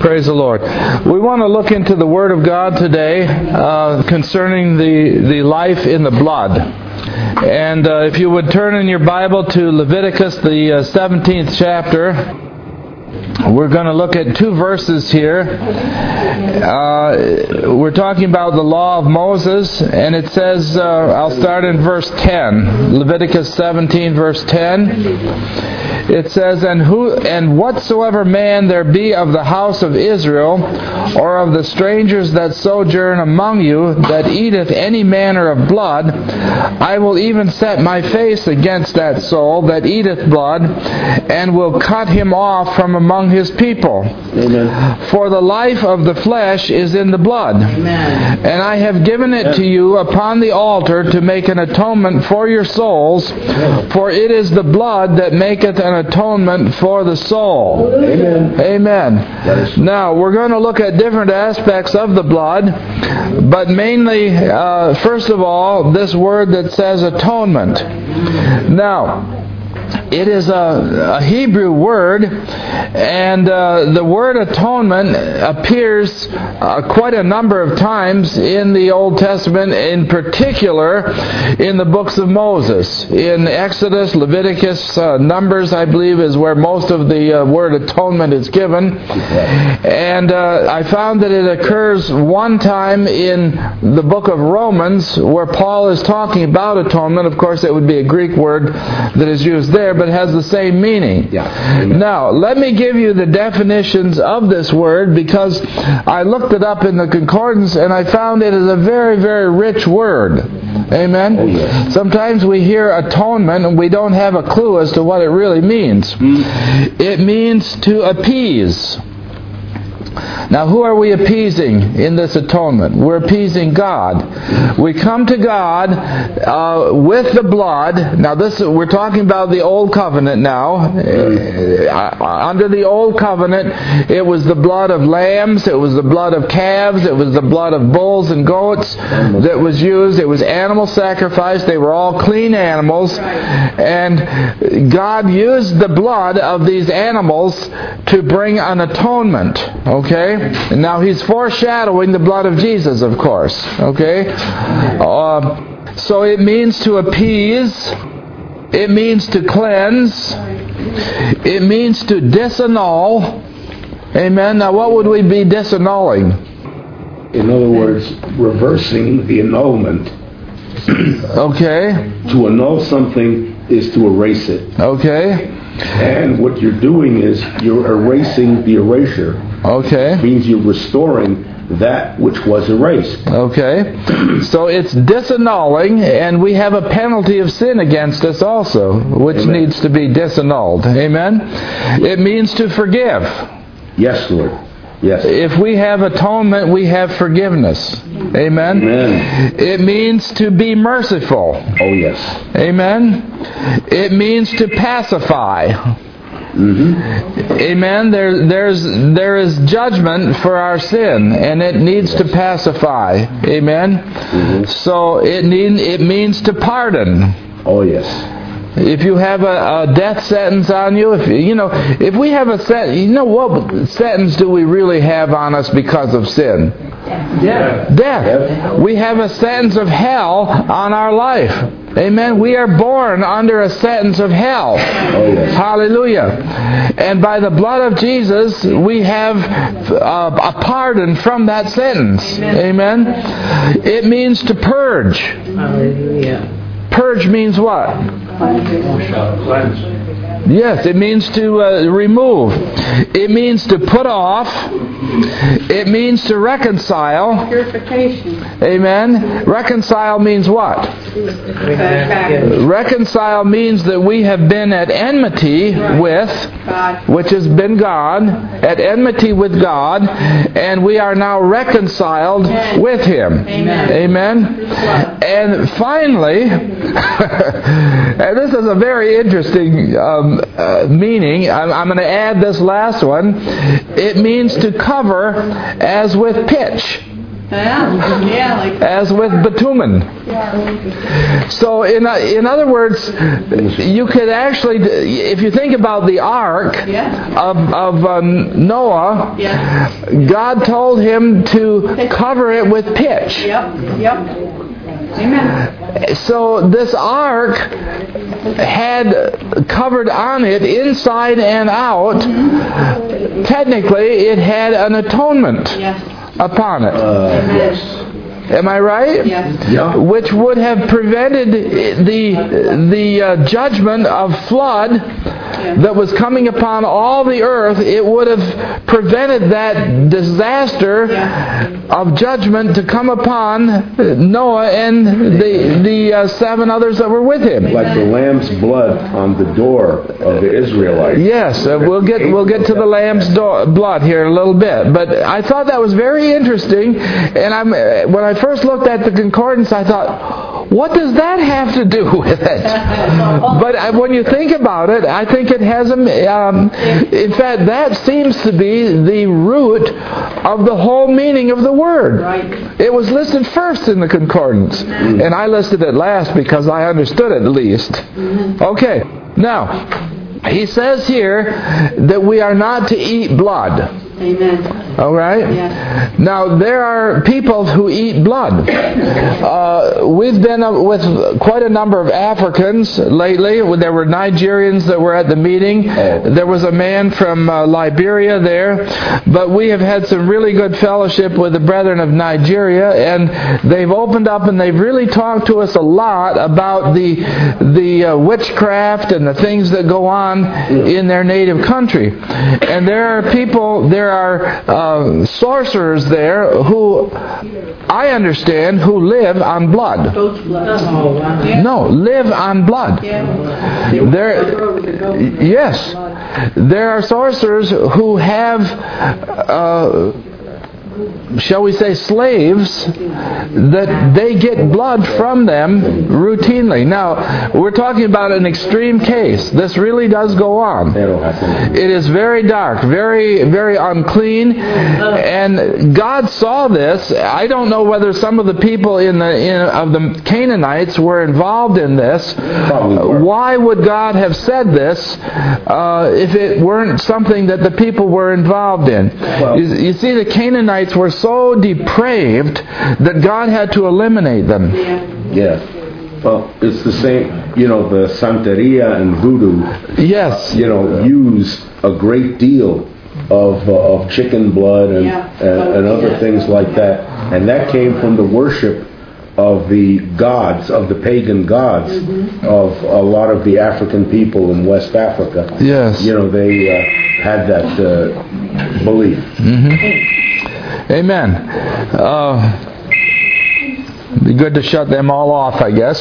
Praise the Lord. We want to look into the Word of God today concerning the life in the blood. And if you would turn in your Bible to Leviticus, the 17th chapter, we're going to look at two verses here. We're talking about the law of Moses, and it says, I'll start in verse 10. Leviticus 17, verse 10. It says, And whatsoever man there be of the house of Israel, or of the strangers that sojourn among you, that eateth any manner of blood, I will even set my face against that soul that eateth blood, and will cut him off from among his people. Amen. For the life of the flesh is in the blood. Amen. And I have given it to you upon the altar to make an atonement for your souls, for it is the blood that maketh an atonement for the soul. Amen. Amen. Now, we're going to look at different aspects of the blood, but mainly, first of all, this word that says atonement. Now, it is a Hebrew word, and the word atonement appears quite a number of times in the Old Testament, in particular in the books of Moses. In Exodus, Leviticus, Numbers, I believe, is where most of the word atonement is given. And I found that it occurs one time in the book of Romans, where Paul is talking about atonement. Of course, it would be a Greek word that is used there, but has the same meaning. Yeah. Now, let me give you the definitions of this word, because I looked it up in the concordance and I found it is a very, very rich word. Amen? Oh, yes. Sometimes we hear atonement and we don't have a clue as to what it really means. It means to appease. Now, who are we appeasing in this atonement? We're appeasing God. We come to God with the blood. Now, we're talking about the Old Covenant now. Under the Old Covenant, it was the blood of lambs, it was the blood of calves, it was the blood of bulls and goats that was used. It was animal sacrifice. They were all clean animals. And God used the blood of these animals to bring an atonement. Okay? And now He's foreshadowing the blood of Jesus, of course. Okay? So it means to appease. It means to cleanse. It means to disannul. Amen? Now what would we be disannulling? In other words, reversing the annulment. Okay. To annul something is to erase it. Okay. And what you're doing is you're erasing the erasure. Okay. It means you're restoring that which was erased. Okay. So it's disannulling, and we have a penalty of sin against us also, which Amen. Needs to be disannulled. Amen? It means to forgive. Yes, Lord. Yes. If we have atonement, we have forgiveness. Amen? Amen. It means to be merciful. Oh, yes. Amen? It means to pacify. Mm-hmm. Amen. There is judgment for our sin, and it needs to pacify. Amen. Mm-hmm. So it means to pardon. Oh yes. If you have a death sentence on you, if we have a sentence, what sentence do we really have on us because of sin? Death. We have a sentence of hell on our life. Amen. We are born under a sentence of hell. Oh, yes. Hallelujah. And by the blood of Jesus, we have a pardon from that sentence. Amen. It means to purge. Hallelujah. Purge means what? Yes, it means to remove. It means to put off. It means to reconcile. Purification. Amen. Reconcile means what? Reconcile means that we have been at enmity with God, which has been God, at enmity with God, and we are now reconciled with Him. Amen. Amen. And finally, and this is a very interesting meaning. I'm going to add this last one. It means to cover as with pitch. as with bitumen. So in other words, you could actually, if you think about the ark of Noah, God told him to cover it with pitch. Amen. So this ark had covered on it, inside and out, technically it had an atonement upon it. Yes. Am I right? Yes. Yeah. Which would have prevented the judgment of flood that was coming upon all the earth. It would have prevented that disaster of judgment to come upon Noah and the 7 others that were with him. Like the lamb's blood on the door of the Israelites. Yes, we'll get to the lamb's blood here in a little bit. But I thought that was very interesting, and when I first looked at the concordance, I thought, what does that have to do with it? But when you think about it, I think it has in fact, that seems to be the root of the whole meaning of the word. Right. It was listed first in the concordance, and I listed it last because I understood it at least. Okay, now, he says here that we are not to eat blood. Amen. All right? Yeah. Now, there are people who eat blood. We've been with quite a number of Africans lately. There were Nigerians that were at the meeting. There was a man from Liberia there. But we have had some really good fellowship with the brethren of Nigeria, and they've opened up and they've really talked to us a lot about the witchcraft and the things that go on in their native country. And there are people, there are sorcerers there who, I understand, who live on blood. Goat's blood. No, live on blood. Yes, there are sorcerers who have, shall we say, slaves that they get blood from them routinely. Now, we're talking about an extreme case. This really does go on. It is very dark, very, very unclean, and God saw this. I don't know whether some of the people of the Canaanites were involved in this. Why would God have said this if it weren't something that the people were involved in? You see, the Canaanites were so depraved that God had to eliminate them. Yes. Well, it's the same, the Santeria and Voodoo. Yes. Use a great deal of chicken blood and other things like that. And that came from the worship of the gods, of the pagan gods of a lot of the African people in West Africa. Yes. They had that belief. Mm-hmm. Amen. Be good to shut them all off, I guess.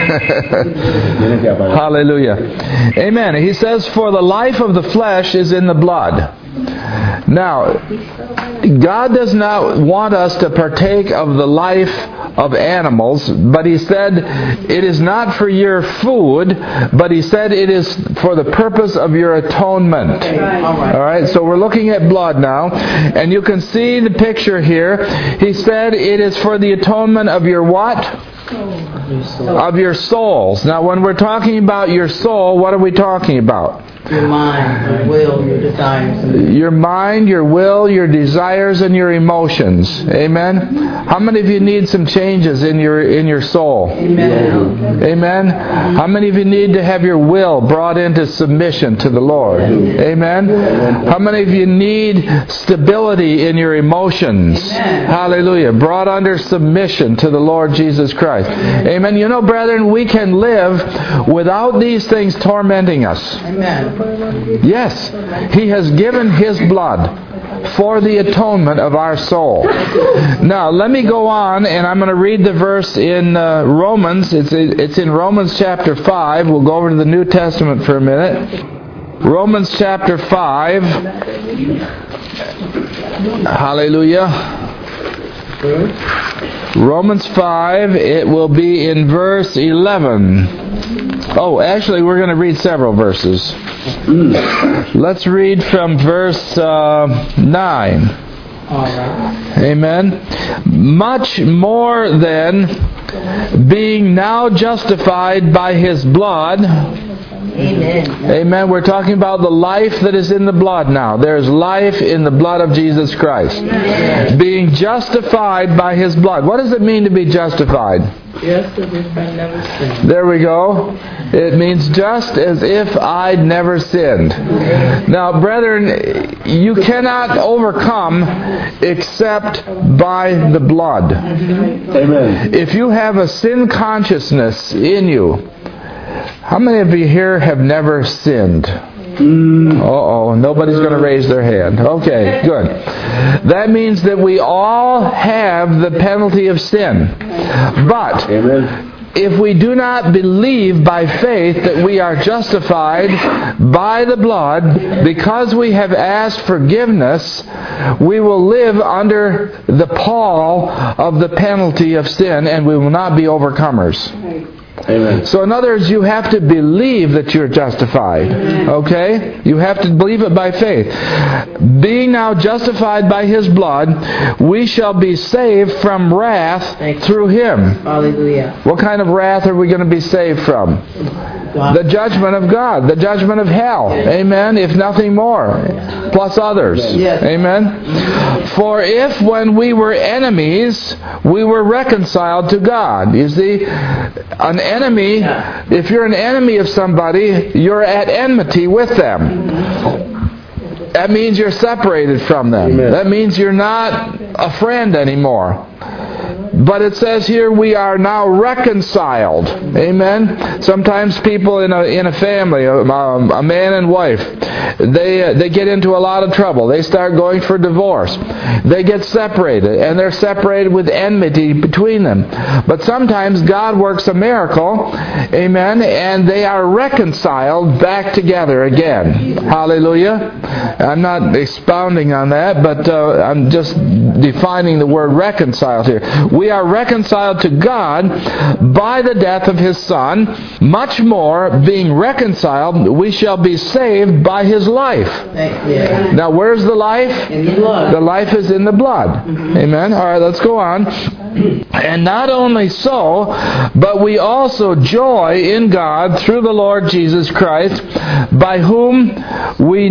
Hallelujah. Amen. He says, for the life of the flesh is in the blood. Now, God does not want us to partake of the life of animals, but He said it is not for your food, but He said it is for the purpose of your atonement. All right, so we're looking at blood now, and you can see the picture here. He said it is for the atonement of your what? Of your souls. Now, when we're talking about your soul, what are we talking about? Your mind, your will, your desires. Your mind, your will, your desires, and your emotions. Amen? How many of you need some changes in your soul? Amen. Amen? How many of you need to have your will brought into submission to the Lord? Amen? How many of you need stability in your emotions? Hallelujah. Brought under submission to the Lord Jesus Christ. Amen. You know, brethren, we can live without these things tormenting us. Amen. Yes, He has given His blood for the atonement of our soul. Now, let me go on, and I'm going to read the verse in Romans. It's in Romans chapter 5. We'll go over to the New Testament for a minute. Romans chapter 5. Hallelujah. Romans 5, it will be in verse 11. Oh, actually, we're going to read several verses. Let's read from verse 9. All right. Amen. Much more than being now justified by His blood. Amen. Amen. We're talking about the life that is in the blood now. There's life in the blood of Jesus Christ. Amen. Being justified by His blood. What does it mean to be justified? Just as if I never sinned. There we go. It means just as if I'd never sinned. Now, brethren, you cannot overcome except by the blood. Amen. If you have a sin consciousness in you, how many of you here have never sinned? Uh-oh, nobody's going to raise their hand. Okay, good. That means that we all have the penalty of sin. But Amen. if we do not believe by faith that we are justified by the blood, because we have asked forgiveness, we will live under the pall of the penalty of sin, and we will not be overcomers. Amen. So in other words, you have to believe that you're justified. Okay? You have to believe it by faith. Being now justified by His blood, we shall be saved from wrath through Him. Hallelujah. What kind of wrath are we going to be saved from? The judgment of God, the judgment of hell. Amen. If nothing more. Plus others. Yes. Amen. For if when we were enemies, we were reconciled to God. You see, an enemy, if you're an enemy of somebody, you're at enmity with them. That means you're separated from them. Amen. That means you're not a friend anymore. But it says here we are now reconciled. Amen. Sometimes people in a family, a man and wife, they get into a lot of trouble. They start going for divorce. They get separated, and they're separated with enmity between them. But sometimes God works a miracle, amen, and they are reconciled back together again. Hallelujah. I'm not expounding on that, but I'm just defining the word reconciled here. We are reconciled to God by the death of His Son. Much more, being reconciled, we shall be saved by His life. Now, where's the life? In the blood. The life is in the blood. Amen. All right, let's go on. And not only so, but we also joy in God through the Lord Jesus Christ, by whom we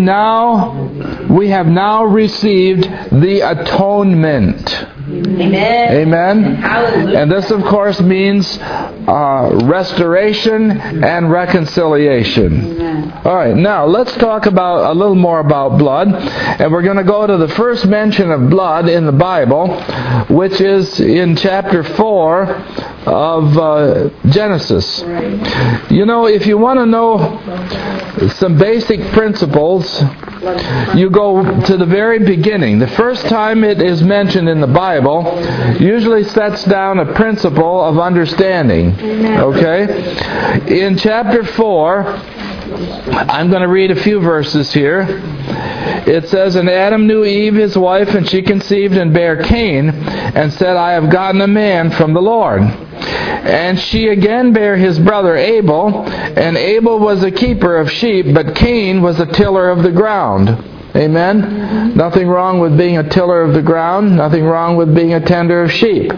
have now received the atonement. Amen. Amen. Hallelujah. And this, of course, means restoration and reconciliation. Amen. All right, now let's talk about a little more about blood. And we're going to go to the first mention of blood in the Bible, which is in chapter 4 of Genesis. Right. You know, if you want to know some basic principles, you go to the very beginning. The first time it is mentioned in the Bible usually sets down a principle of understanding. Okay? In chapter 4, I'm going to read a few verses here. It says, And Adam knew Eve his wife, and she conceived and bare Cain, and said, I have gotten a man from the Lord. And she again bare his brother Abel, and Abel was a keeper of sheep, but Cain was a tiller of the ground. Amen? Nothing wrong with being a tiller of the ground. Nothing wrong with being a tender of sheep.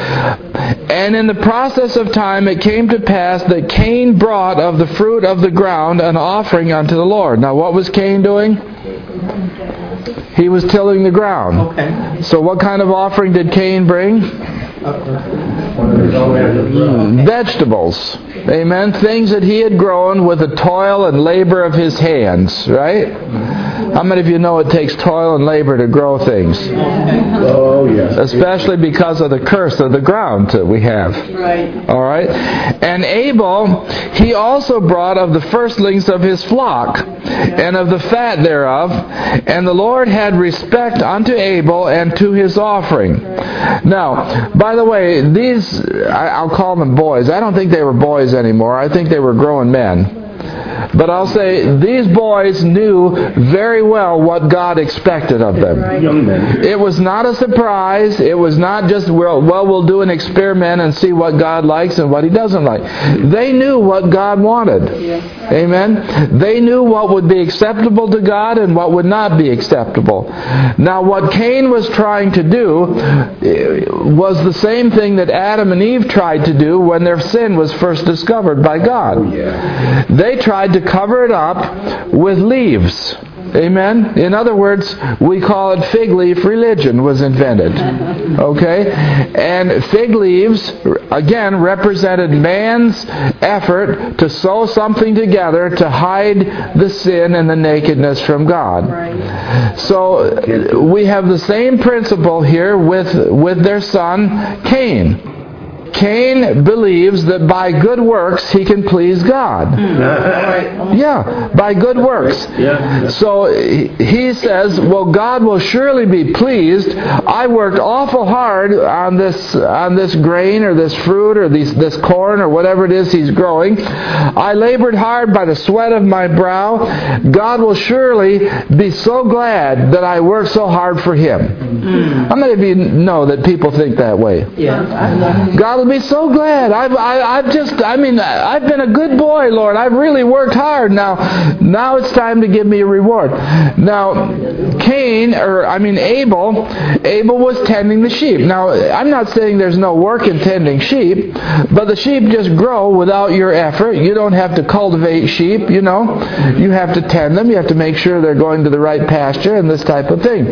And in the process of time it came to pass that Cain brought of the fruit of the ground an offering unto the Lord. Now what was Cain doing? He was tilling the ground. Okay. So what kind of offering did Cain bring? Vegetables. Amen. Things that he had grown with the toil and labor of his hands. Right? How many of you know it takes toil and labor to grow things? Oh, yes. Especially because of the curse of the ground that we have. Right. All right? And Abel, he also brought of the firstlings of his flock, and of the fat thereof. And the Lord had respect unto Abel and to his offering. Now, by the way, these, I'll call them boys. I don't think they were boys anymore. I think they were grown men. But I'll say these boys knew very well what God expected of them. Young men. It was not a surprise. It was not just, well, we'll do an experiment and see what God likes and what He doesn't like. They knew what God wanted. Amen? They knew what would be acceptable to God and what would not be acceptable. Now, what Cain was trying to do was the same thing that Adam and Eve tried to do when their sin was first discovered by God. They tried to cover it up with leaves. Amen? In other words, we call it fig leaf religion was invented. Okay? And fig leaves, again, represented man's effort to sew something together to hide the sin and the nakedness from God. So we have the same principle here with their son Cain. Cain believes that by good works he can please God. Yeah, by good works. So he says, well, God will surely be pleased. I worked awful hard on this grain or this fruit or this corn or whatever it is he's growing. I labored hard by the sweat of my brow. God will surely be so glad that I worked so hard for Him. How many of you know that people think that way? God will be so glad. I've been a good boy, Lord. I've really worked hard. Now it's time to give me a reward. Now, Abel was tending the sheep. Now, I'm not saying there's no work in tending sheep, but the sheep just grow without your effort. You don't have to cultivate sheep, you know. You have to tend them. You have to make sure they're going to the right pasture and this type of thing.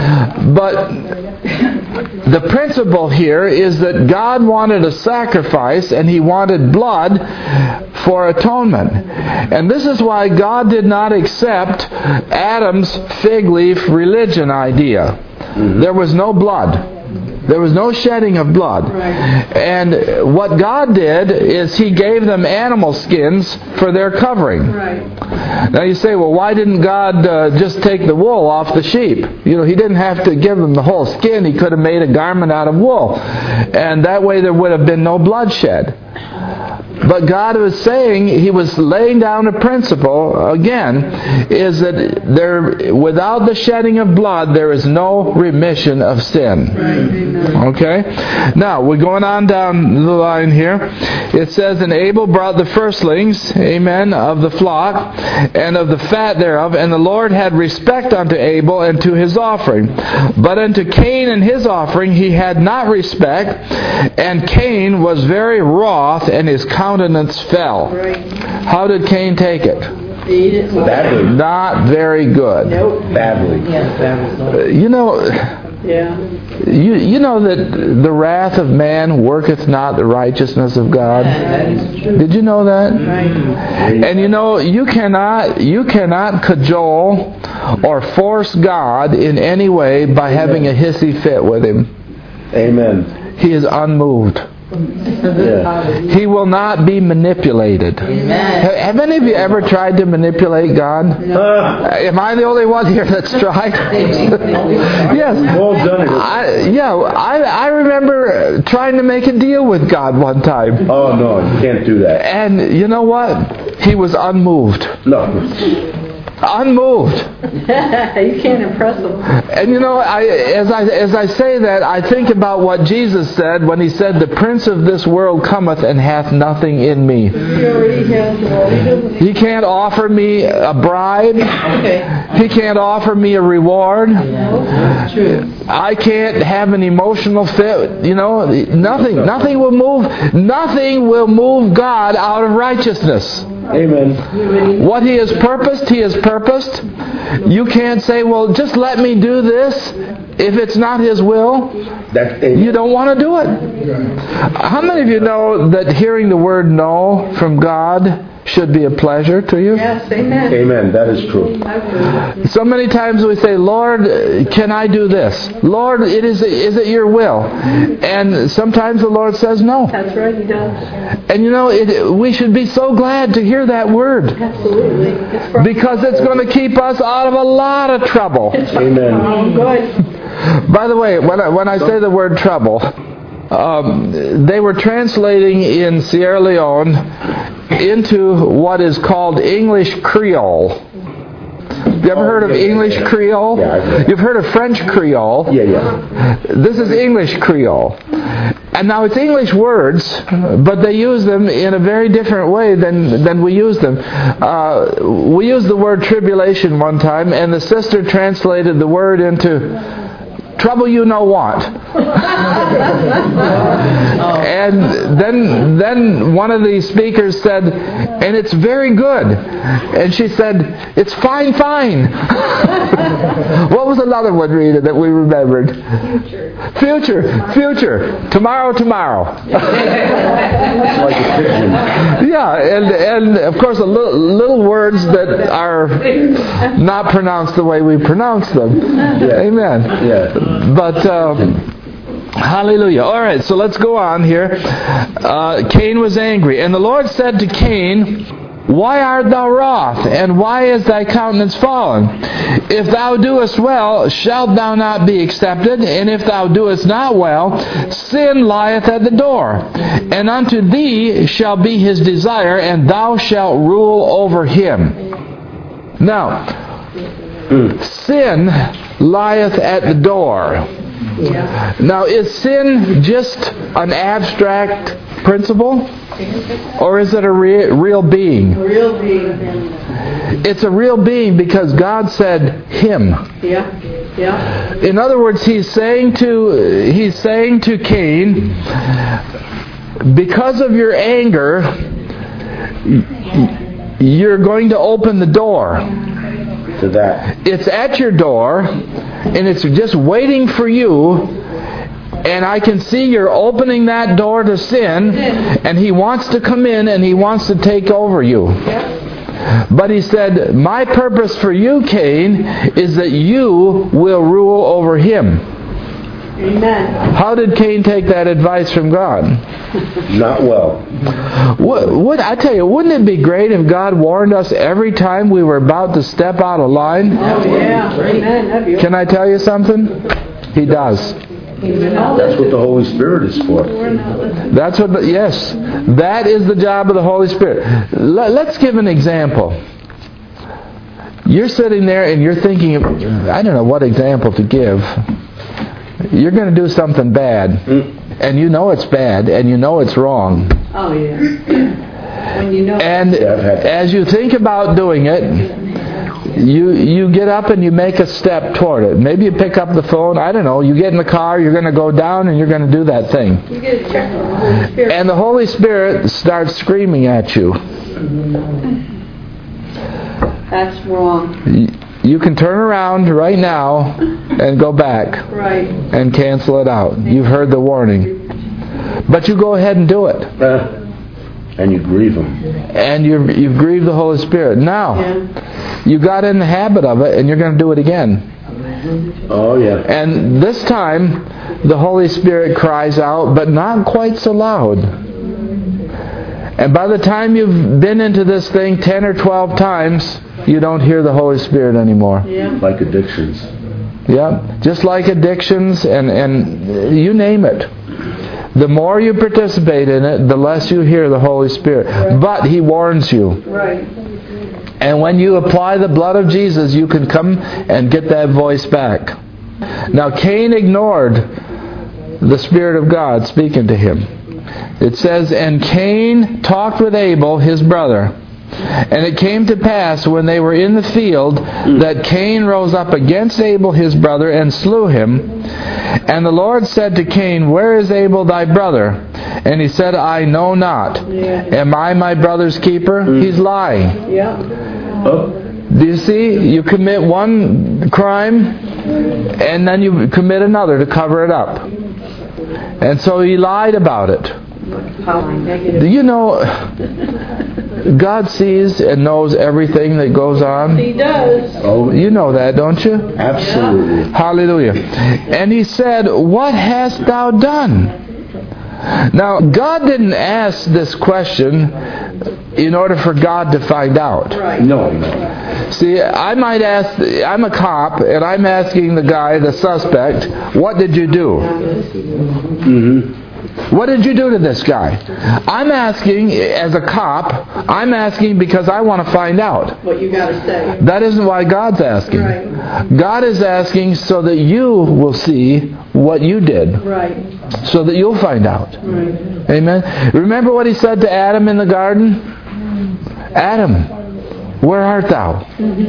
But the principle here is that God wanted a sacrifice and He wanted blood for atonement. And this is why God did not accept Adam's fig leaf religion idea. There was no blood. There was no shedding of blood. And what God did is He gave them animal skins for their covering. Now you say, well, why didn't God just take the wool off the sheep? You know, He didn't have to give them the whole skin. He could have made a garment out of wool. And that way there would have been no bloodshed. But God was saying, He was laying down a principle, again, is that without the shedding of blood, there is no remission of sin. Okay? Now, we're going on down the line here. It says, and Abel brought the firstlings, amen, of the flock, and of the fat thereof, and the Lord had respect unto Abel and to his offering. But unto Cain and his offering he had not respect, and Cain was very wroth, and his countenance fell. How did Cain take it? Badly. Not very good. Badly. You know, you know that the wrath of man worketh not the righteousness of God. Did you know that? And you know, you cannot cajole or force God in any way by having a hissy fit with Him. Amen. He is unmoved. He will not be manipulated. Have any of you ever tried to manipulate God? Am I the only one here that's tried? Yes. I remember trying to make a deal with God one time. Oh no, you can't do that. And you know what? He was unmoved. No. Unmoved. You can't impress them. And you know, as I say that, I think about what Jesus said when He said, "The prince of this world cometh and hath nothing in me." He can't offer me a bribe. He can't offer me a reward. I can't have an emotional fit. You know, nothing will move God out of righteousness. Amen. What He has purposed, He has purposed. You can't say, well, just let me do this. If it's not His will, you don't want to do it. How many of you know that hearing the word no from God should be a pleasure to you? Yes, amen. Amen. That is true. So many times we say, Lord, can I do this? Lord, is it your will? And sometimes the Lord says no. That's right, He does. And you know, we should be so glad to hear that word. Absolutely. Because it's going to keep us out of a lot of trouble. Amen. Good. By the way, when I say the word trouble, they were translating in Sierra Leone into what is called English Creole. You ever heard of English Creole? Yeah, You've heard of French Creole? Yeah. This is English Creole. And now it's English words, but they use them in a very different way than we use them. We used the word tribulation one time, and the sister translated the word into trouble you know what. And then one of the speakers said, and it's very good. And she said, it's fine. What was another one, Rita, that we remembered? Future. Tomorrow. It's like a pigeon. Yeah, and of course little words that are not pronounced the way we pronounce them. Yeah. Amen. Yeah. But hallelujah. All right, so let's go on here. Cain was angry, and the Lord said to Cain, why art thou wroth, and why is thy countenance fallen? If thou doest well, shalt thou not be accepted? And if thou doest not well, sin lieth at the door. And unto thee shall be his desire, and thou shalt rule over him. Now, sin lieth at the door. Yeah. Now, is sin just an abstract principle? Or is it a real being? Real being. It's a real being because God said him. Yeah. In other words, he's saying to Cain, because of your anger, you're going to open the door. To that. It's at your door, and it's just waiting for you. And I can see you're opening that door to sin, and he wants to come in and he wants to take over you. But he said, my purpose for you, Cain, is that you will rule over him. Amen. How did Cain take that advice from God? Not well. I tell you, wouldn't it be great if God warned us every time we were about to step out of line? Oh, yeah. Amen. That'd be Can I tell you something? He does. That's what the Holy Spirit is for. That's what. Yes, that is the job of the Holy Spirit. Let's give an example. You're sitting there and you're thinking, I don't know what example to give. You're going to do something bad, and you know it's bad, and you know it's wrong. Oh, yeah. When you know. And as you think about doing it, you get up and you make a step toward it. Maybe you pick up the phone. I don't know. You get in the car. You're going to go down and you're going to do that thing. You get a check from the Holy Spirit. And the Holy Spirit starts screaming at you. That's wrong. You can turn around right now and go back. Right. And cancel it out. You've heard the warning. But you go ahead and do it. And you grieve him. And you've grieved the Holy Spirit. Now, you got in the habit of it, and you're going to do it again. Oh, yeah. And this time, the Holy Spirit cries out, but not quite so loud. And by the time you've been into this thing 10 or 12 times, you don't hear the Holy Spirit anymore. Yeah. Like addictions. Yeah, just like addictions and you name it. The more you participate in it, the less you hear the Holy Spirit. Right. But He warns you. Right. And when you apply the blood of Jesus, you can come and get that voice back. Now, Cain ignored the Spirit of God speaking to him. It says, and Cain talked with Abel, his brother. And it came to pass when they were in the field that Cain rose up against Abel his brother and slew him. And the Lord said to Cain, where is Abel thy brother? And he said, I know not. Am I my brother's keeper? He's lying. Yeah. Do you see? You commit one crime and then you commit another to cover it up. And so he lied about it. Do you know God sees and knows everything that goes on? He does. Oh, you know that, don't you? Absolutely. Hallelujah. And he said, what hast thou done? Now, God didn't ask this question in order for God to find out. Right. No. See, I might ask, I'm a cop, and I'm asking the guy, the suspect, what did you do? Mm-hmm. What did you do to this guy? I'm asking, as a cop, I'm asking because I want to find out. What you got to say. That isn't why God's asking. Right. God is asking so that you will see what you did. Right. So that you'll find out. Right. Amen. Remember what he said to Adam in the garden? Adam, where art thou?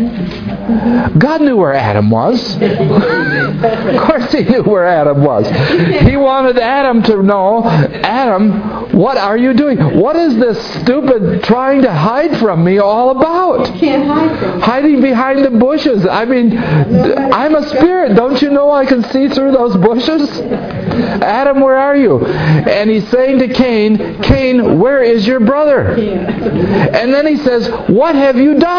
God knew where Adam was. Of course he knew where Adam was. He wanted Adam to know, Adam, what are you doing? What is this stupid trying to hide from me all about? Can't hide from it. Hiding behind the bushes. I mean, I'm a spirit. Don't you know I can see through those bushes? Adam, where are you? And he's saying to Cain, Cain, where is your brother? And then he says, what have you done?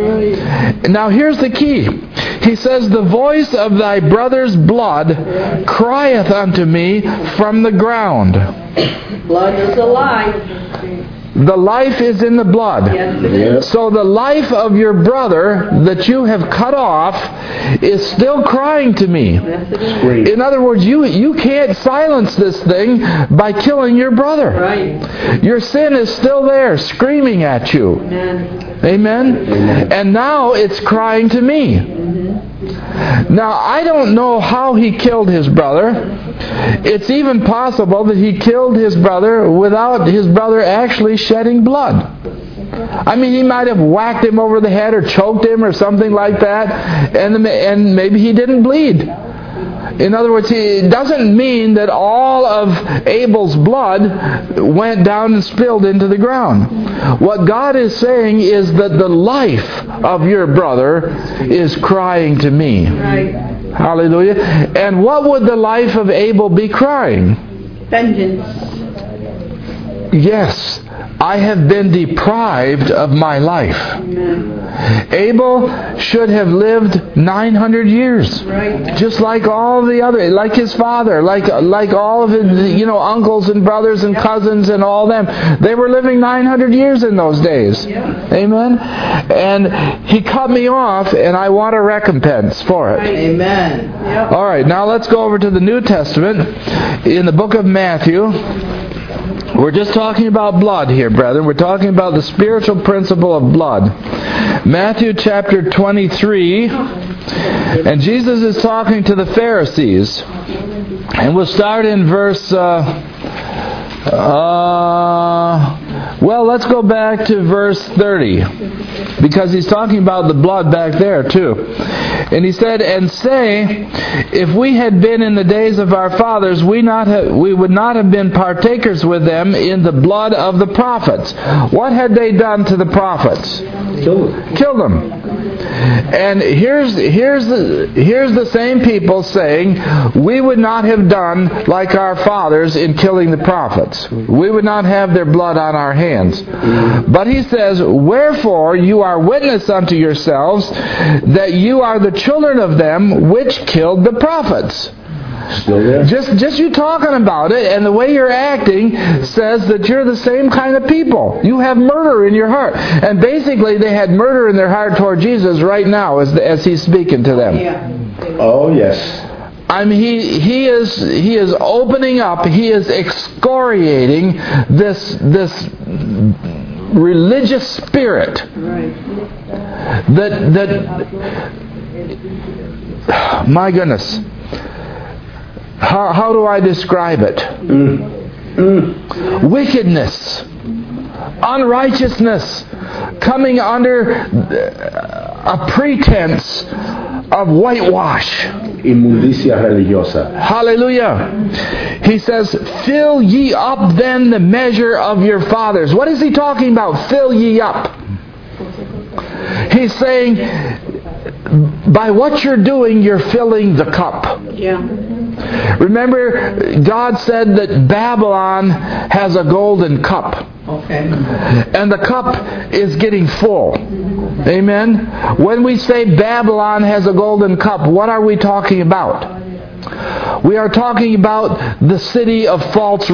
Now here's the key. He says, the voice of thy brother's blood crieth unto me from the ground. Blood is alive. The life is in the blood. Yes, it is. So the life of your brother that you have cut off is still crying to me. Yes, it is. Great. In other words, you can't silence this thing by killing your brother. Right. Your sin is still there, screaming at you. Amen. Amen? And now it's crying to me. Now, I don't know how he killed his brother. It's even possible that he killed his brother without his brother actually shedding blood. I mean, he might have whacked him over the head or choked him or something like that, and maybe he didn't bleed. In other words, it doesn't mean that all of Abel's blood went down and spilled into the ground. What God is saying is that the life of your brother is crying to me. Right. Hallelujah. And what would the life of Abel be crying? Vengeance. Yes, I have been deprived of my life. Amen. Abel should have lived 900 years. Right. Just like all the other, like his father, like all of his, uncles and brothers and cousins and all them. They were living 900 years in those days. Yeah. Amen? And he cut me off, and I want a recompense for it. Amen. Yep. All right, now let's go over to the New Testament in the book of Matthew. We're just talking about blood here, brethren. We're talking about the spiritual principle of blood. Matthew chapter 23. And Jesus is talking to the Pharisees. And we'll start in verse... let's go back to verse 30. Because he's talking about the blood back there too. And he said, and say, if we had been in the days of our fathers, we would not have been partakers with them in the blood of the prophets. What had they done to the prophets? Killed them. And here's the same people saying, we would not have done like our fathers in killing the prophets. We would not have their blood on our hands. But he says, wherefore you are witness unto yourselves that you are the children of them which killed the prophets. Still there? Just you talking about it and the way you're acting says that you're the same kind of people. You have murder in your heart. And basically they had murder in their heart toward Jesus right now as he's speaking to them. Yeah. Oh, yes. I mean, he is opening up, he is excoriating this religious spirit Right. that my goodness, how do I describe it? Wickedness, unrighteousness, coming under a pretense of whitewash. Inmundicia religiosa. Hallelujah. He says, fill ye up then the measure of your fathers. What is he talking about? Fill ye up. He's saying, by what you're doing, you're filling the cup. Yeah. Remember, God said that Babylon has a golden cup. Okay. And the cup is getting full. Amen? When we say Babylon has a golden cup, what are we talking about? We are talking about the city of false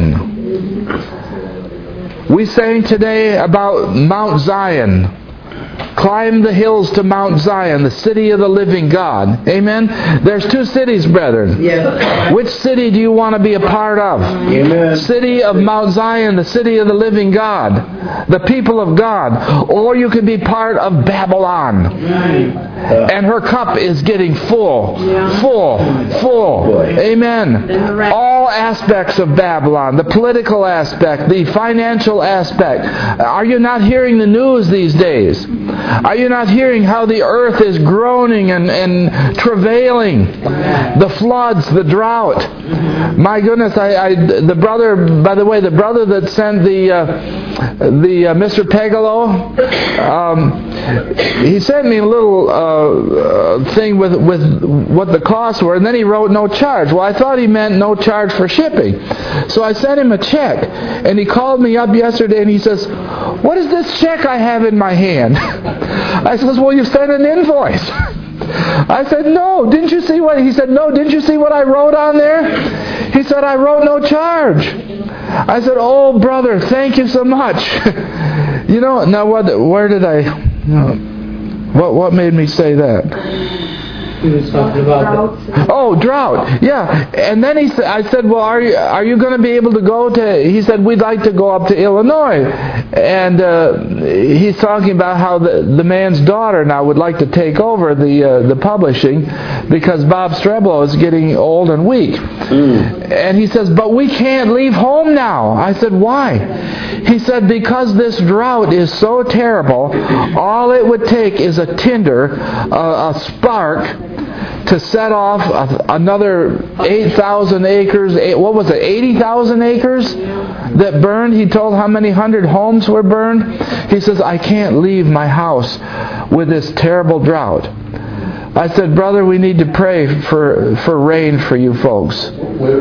religion. We sang today about Mount Zion. Climb the hills to Mount Zion, the city of the living God. Amen? There's two cities, brethren. Yes. Which city do you want to be a part of? Amen. City of Mount Zion, the city of the living God, the people of God. Or you can be part of Babylon. And her cup is getting full. Full. Amen. All aspects of Babylon, the political aspect, the financial aspect. Are you not hearing the news these days? Are you not hearing how the earth is groaning and travailing? The floods, the drought. My goodness, the brother, by the way, the brother that sent the Mr. Pegalo, he sent me a little thing with what the costs were, and then he wrote no charge. Well, I thought he meant no charge for shipping. So I sent him a check, and he called me up yesterday and he says, "What is this check I have in my hand?" I says, "Well, you sent an invoice." I said, "No, didn't you see what?" He said, "No, didn't you see what I wrote on there?" He said, "I wrote no charge." I said, "Oh, brother, thank you so much." You know, now where did I, what made me say that? He was talking about Drought. Yeah. And then I said, "Well, are you going to be able to go to?" He said, "We'd like to go up to Illinois." And he's talking about how the man's daughter now would like to take over the publishing because Bob Streblo is getting old and weak. And he says, "But we can't leave home now." I said, "Why?" He said, "Because this drought is so terrible, all it would take is a tinder, a spark, to set off another 8,000 acres, 80,000 acres that burned." He told how many hundred homes were burned. He says, "I can't leave my house with this terrible drought." I said, "Brother, we need to pray for rain for you folks."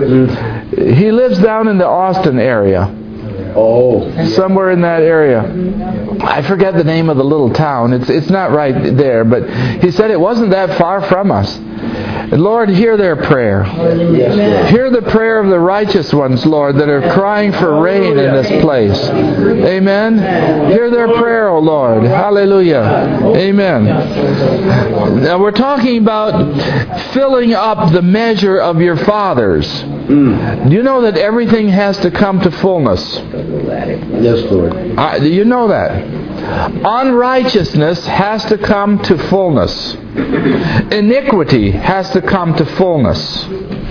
He lives down in the Austin area. Oh. Somewhere in that area. I forget the name of the little town. It's not right there, but he said it wasn't that far from us. Lord, hear their prayer. Hear the prayer of the righteous ones, Lord, that are crying for rain in this place. Amen. Hear their prayer, O Lord. Hallelujah. Amen. Now we're talking about filling up the measure of your fathers. Do you know that everything has to come to fullness? Yes, Lord. Do you know that? Unrighteousness has to come to fullness. Iniquity has to come to fullness.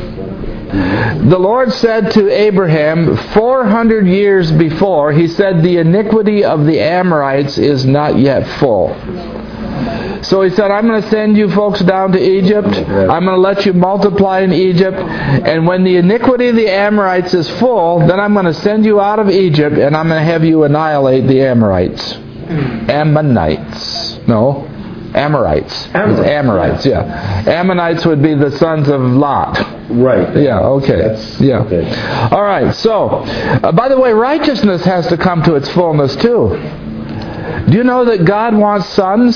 The Lord said to Abraham 400 years before, He said, "The iniquity of the Amorites is not yet full." So He said, "I'm going to send you folks down to Egypt. I'm going to let you multiply in Egypt. And when the iniquity of the Amorites is full, then I'm going to send you out of Egypt and I'm going to have you annihilate the Amorites." Ammonites. No. Amorites. Amorites, yeah. Ammonites would be the sons of Lot. Right. Yeah, okay. Okay. All right, so, by the way, righteousness has to come to its fullness too. Do you know that God wants sons?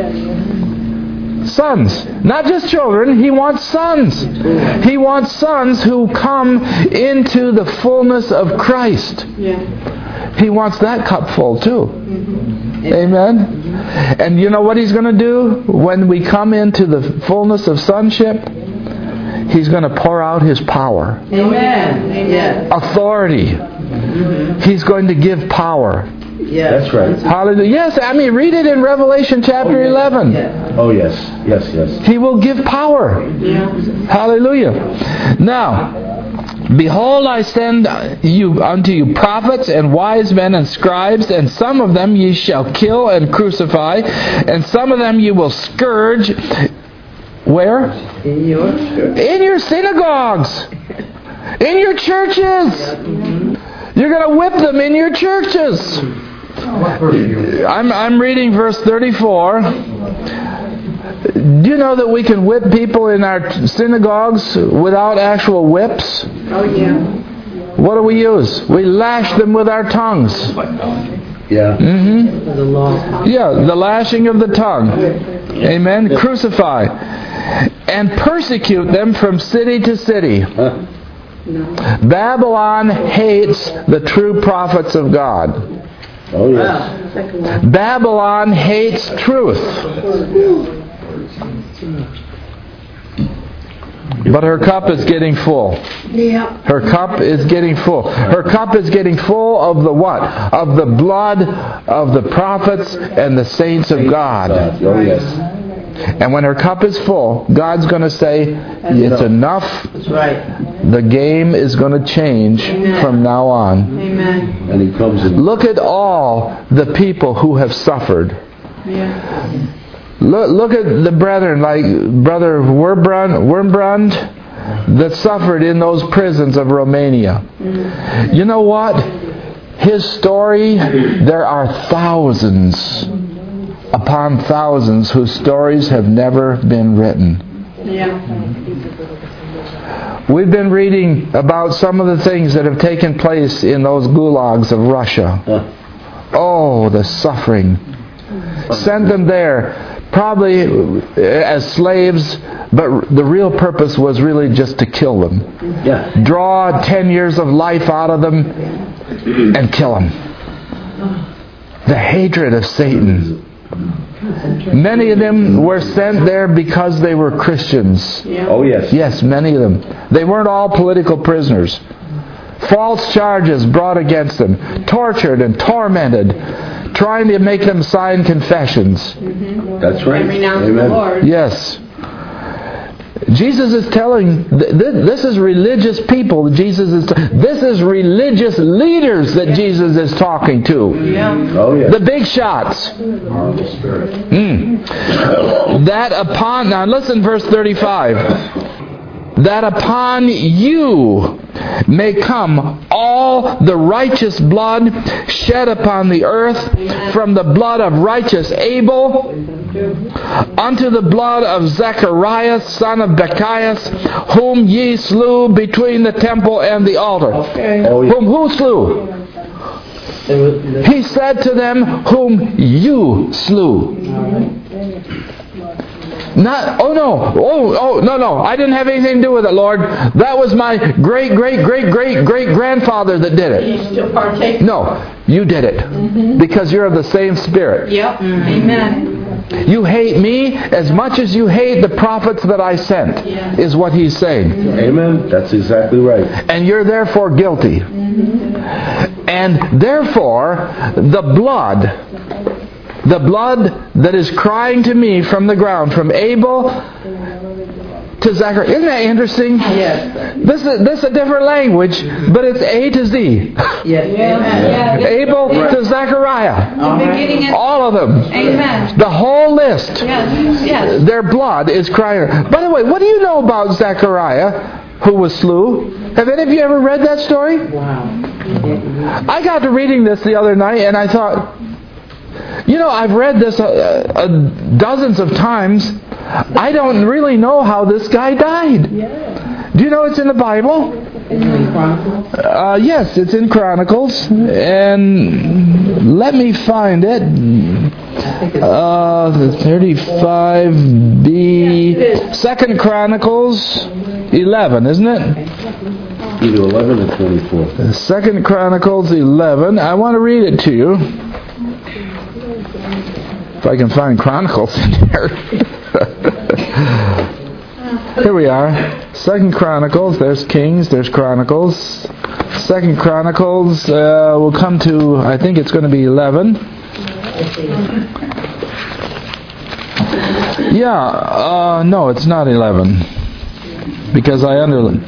Sons. Not just children, He wants sons. He wants sons who come into the fullness of Christ. He wants that cup full too. Amen. And you know what He's going to do when we come into the fullness of sonship? He's going to pour out His power. Amen. Yes. Authority. He's going to give power. Yes. That's right. Hallelujah. Yes, I mean, read it in Revelation chapter 11. Yes. Oh, yes. Yes, yes. He will give power. Hallelujah. Now, "Behold, I send unto you prophets and wise men and scribes, and some of them ye shall kill and crucify, and some of them ye will scourge." Where? In your church. In your synagogues. In your churches. You're going to whip them in your churches. I'm reading verse 34. Do you know that we can whip people in our synagogues without actual whips? Oh, yeah. What do we use? We lash them with our tongues. Yeah. The law. Yeah, the lashing of the tongue. Amen. Crucify. And persecute them from city to city. Babylon hates the true prophets of God. Oh, yes. Second one. Babylon hates truth. But her cup is getting full. Yeah. Her cup is getting full. Her cup is getting full of the what? Of the blood of the prophets and the saints of God. Oh, yes. And when her cup is full, God's going to say, it's enough. That's right. The game is going to change from now on. Amen. And He comes in. Look at all the people who have suffered. Yeah. Look at the brethren, like Brother Wurmbrand, that suffered in those prisons of Romania. You know what? His story, there are thousands upon thousands whose stories have never been written. Yeah. We've been reading about some of the things that have taken place in those gulags of Russia. Oh, the suffering. Sent them there probably as slaves, but the real purpose was really just to kill them. Yeah. Draw 10 years of life out of them and kill them. The hatred of Satan. Many of them were sent there because they were Christians. Yeah. Oh, yes. Yes, many of them. They weren't all political prisoners. False charges brought against them. Tortured and tormented. Trying to make them sign confessions. That's right. And renounce the Amen. Lord. Yes. Jesus is telling, this is religious people. This is religious leaders that Jesus is talking to. Yeah. Oh, yes. The big shots. That upon, now listen, verse 35. That upon you may come all the righteous blood shed upon the earth, from the blood of righteous Abel unto the blood of Zacharias, son of Bechias, whom ye slew between the temple and the altar. Oh, yes. Who slew? He said to them, whom you slew. Not, no, I didn't have anything to do with it, Lord. That was my great-great-great-great-great-grandfather that did it. You still partake? No, you did it. Because you're of the same spirit. Yep. Amen. You hate me as much as you hate the prophets that I sent, is what he's saying. Amen. That's exactly right. And you're therefore guilty. And therefore, the blood that is crying to me from the ground, from Abel to Zachariah. Isn't that interesting? Yes. This is a different language, but it's A to Z. Yes. Abel to Zachariah. Beginning All of them. Amen. The whole list. Yes. Their blood is crying. By the way, what do you know about Zachariah, who was slew? Have any of you ever read that story? Wow. I got to reading this the other night, and I thought, I've read this dozens of times. I don't really know how this guy died. Do you know it's in the Bible? In Chronicles? Yes, it's in Chronicles. And let me find it. The 35b. 2 Chronicles 11, isn't it? Either 11 or 24. 2 Chronicles 11. I want to read it to you. If I can find Chronicles in here. Here we are. 2 Chronicles. There's Kings. There's Chronicles. 2 Chronicles. We'll come to, I think it's going to be 11. Yeah. No, it's not 11. Because I underlined.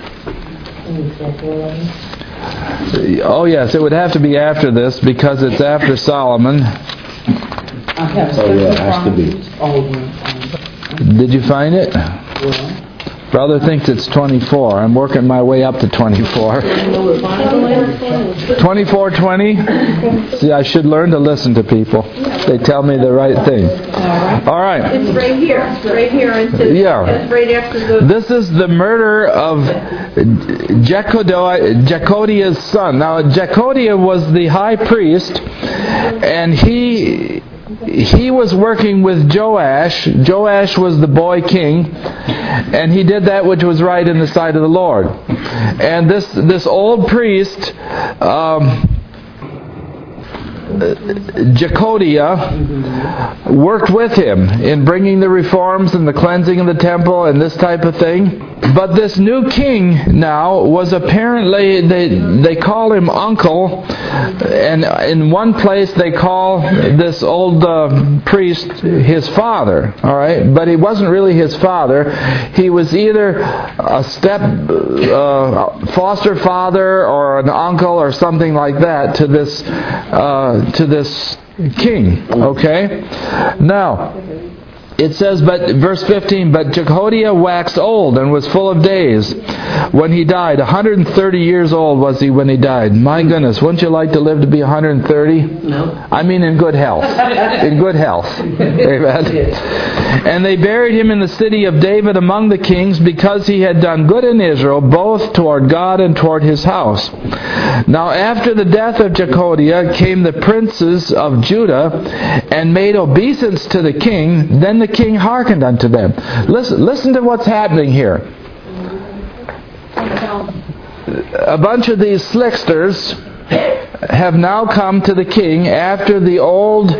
Oh yes, it would have to be after this because it's after Solomon. I have Oh, yeah, it has to be. Did you find it? Brother thinks it's 24. I'm working my way up to 24. 24:20. See, I should learn to listen to people. They tell me the right thing. All right. It's right here. Right here. It's right after the... This is the murder of Jeconiah's son. Now, Jeconiah was the high priest, and he was working with Joash. Joash was the boy king, and he did that which was right in the sight of the Lord. And this old priest Jecodiah worked with him in bringing the reforms and the cleansing of the temple and this type of thing. But this new king now was apparently, they call him uncle, and in one place they call this old priest his father, all right? But he wasn't really his father. He was either a foster father or an uncle or something like that to this king, okay? Now, it says, but verse 15, but Jecodiah waxed old and was full of days when he died. 130 years old was he when he died. My goodness, wouldn't you like to live to be 130? No. I mean in good health. In good health. Amen. And they buried him in the city of David among the kings because he had done good in Israel, both toward God and toward his house. Now after the death of Jecodiah came the princes of Judah and made obeisance to the king. Then the king hearkened unto them. Listen to what's happening here. A bunch of these slicksters have now come to the king after the old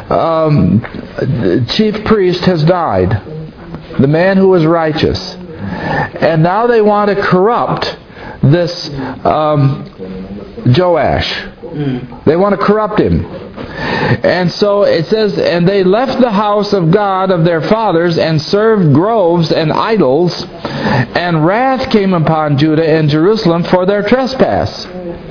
chief priest has died, the man who was righteous. And now they want to corrupt this Joash. They want to corrupt him. And so it says, and they left the house of God of their fathers and served groves and idols, and wrath came upon Judah and Jerusalem for their trespass.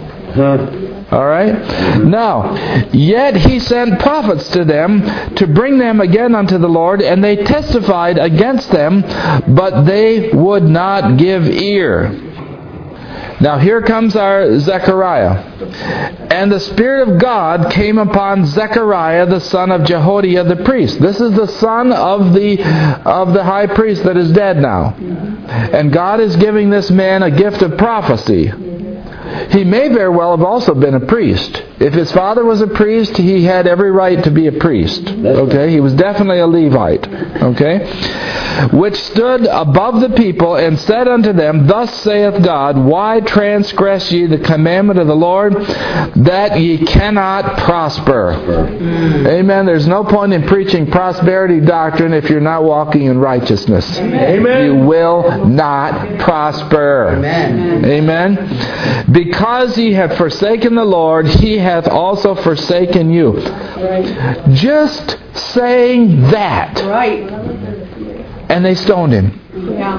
All right? Now, yet he sent prophets to them to bring them again unto the Lord, and they testified against them, but they would not give ear. Now here comes our Zechariah. And the Spirit of God came upon Zechariah, the son of Jehodiah the priest. This is the son of the high priest that is dead now. And God is giving this man a gift of prophecy. He may very well have also been a priest. If his father was a priest, he had every right to be a priest. Okay? He was definitely a Levite. Okay? Which stood above the people and said unto them, Thus saith God, Why transgress ye the commandment of the Lord, that ye cannot prosper? Amen. There's no point in preaching prosperity doctrine if you're not walking in righteousness. Amen. You will not prosper. Amen. Amen. Because ye have forsaken the Lord, He hath also forsaken you. Right. Just saying that. Right. And they stoned him. Yeah.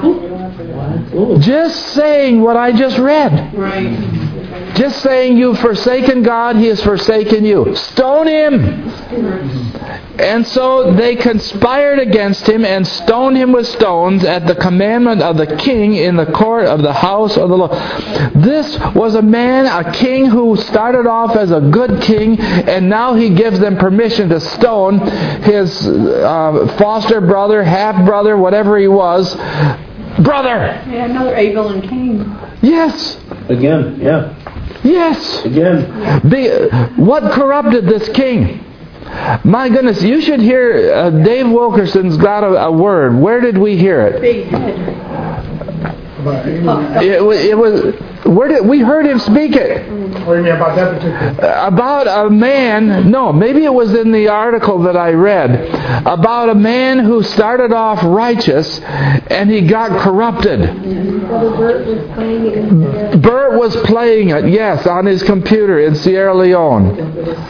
Just saying what I just read. Right. Just saying you've forsaken God, He has forsaken you. Stone him. And so they conspired against him and stoned him with stones at the commandment of the king in the court of the house of the Lord. This was a man, a king who started off as a good king, and now he gives them permission to stone his foster brother, half-brother, whatever he was, brother. Yeah, another Abel and Cain. Yes. Again, yeah. Yes. Again. What corrupted this king? My goodness, you should hear Dave Wilkerson's got a word. Where did we hear it? Big head. It was. Where did we heard him speak it? What do you mean about that particular? About a man. No, maybe it was in the article that I read. About a man who started off righteous and he got corrupted. Bert was playing it. Yes, on his computer in Sierra Leone.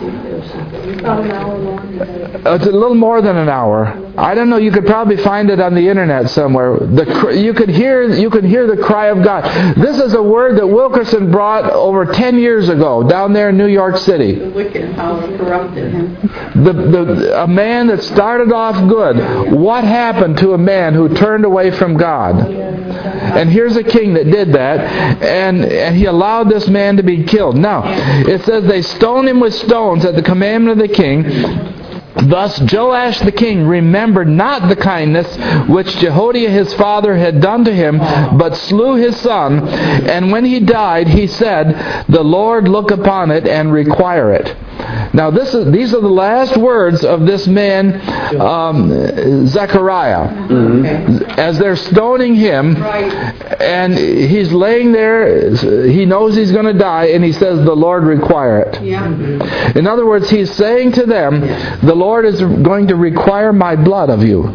It's a little more than an hour. I don't know. You could probably find it on the internet somewhere. You can hear the cry of God. This is a word that Wilkerson brought over 10 years ago down there in New York City. The wicked, how it corrupted him. A man that started off good. What happened to a man who turned away from God? And here's a king that did that, and he allowed this man to be killed. Now, it says they stoned him with stones at the commandment of the king. Thus Joash the king remembered not the kindness which Jehodiah his father had done to him, but slew his son. And when he died, he said, The Lord look upon it and require it. Now these are the last words of this man, Zechariah, as they're stoning him, and he's laying there. He knows he's going to die, and he says, "The Lord require it." In other words, he's saying to them, "The Lord is going to require my blood of you."